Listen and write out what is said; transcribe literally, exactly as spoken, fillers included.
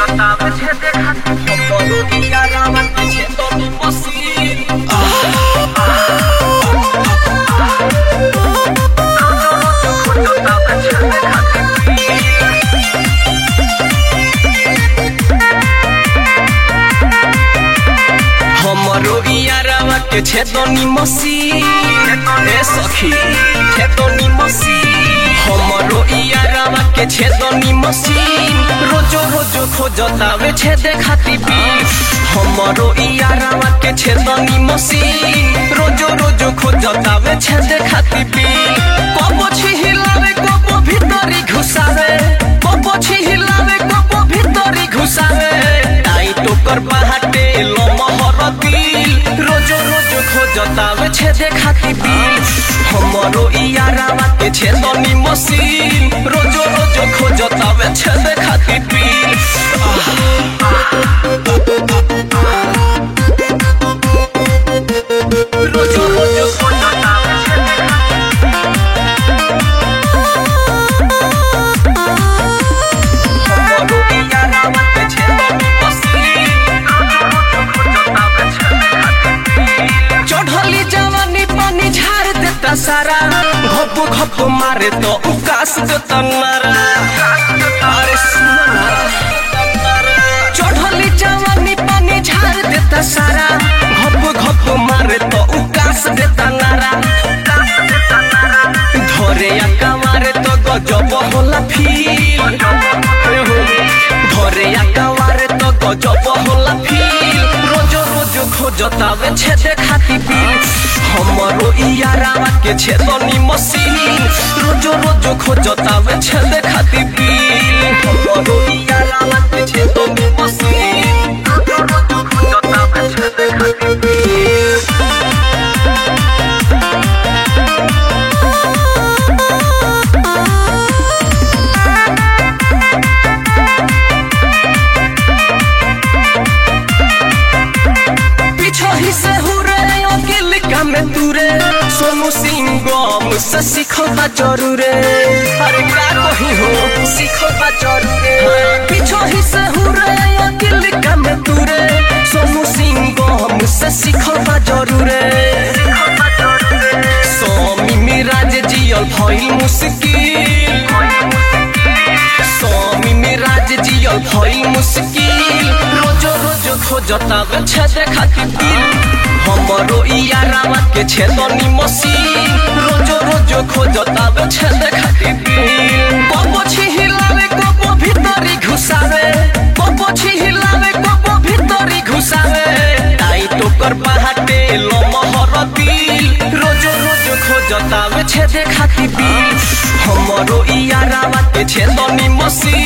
खोजतावे छे देखा हमरो यारावा के छे तो नी मसीन खोजतावे छे देखा हमरो यारावा के छे तो नी मसीन ए सखी छे तो नी मसीन हमरो यारावा के छे तो नी मसीन रोजो रोजो खोजतावे छे देखाती भी हमरो यारावा के छे तो नी मसीन रोजो रोजो खोजतावे छे देखाती भी कबो छी हिलावे कबो भीतरी घुसावे कबो छी हिलावे कबो भीतरी घुसावे टाई टोकर बाहटे लमहर दिल रोजो रोजो खोजतावे छे देखाती भी हमरो यारावा के छे तो नी मसीन रोजो रोजो खोजतावे छे देखाती भी रोजो रोजो खोजतावे छे हमरो यारावा के छे तो नी मसीन खोजतावे छे देखाती चढ़ली जवानी पानी झाड़ देता सारा घप घप मारे तो उकास देता नारा अरे सुना चढ़ली जवानी पानी झाड़ देता सारा घप घप मारे तो उकास देता नारा धरे आका मारे तो गजब होला फील धरे आका मारे तो गजब होला फील रोजो रोजो खोजतावे छे देखाती बिल हमरो यारावा के छे तो नी मसीन रोजो रोजो खोजतावे छे देखाती बिल हमरो यारावा के छे तो नी मसीन रोजो रोजो खोजतावे छे देखाती बिल में तुरे सोनू सिंह गम से सीखबा जरूरे अरे का कही हो सीखबा जरूरे पीछो ही से हुरे अकेले का में तुरे सोनू सिंह गम से सीखबा जरूरे स्वामी मिराज जियल भइल मुश्किल स्वामी मिराज जियल भइल मुश्किल रोजो रोजो खोजतावे छे देखाती बिल हमरो यारावा के छे तो नी मसीन रोजो रोजो खोजतावे छे देखाती बिल कबो छी हिलावे कबो भीतरी घुसावे कबो छी हिलावे कबो भीतरी घुसावे टाई टोकर बाहटे लमहर दिल रोजो रोजो खोजतावे छे देखाती बिल हमरो यारावा के छे तो नी मसीन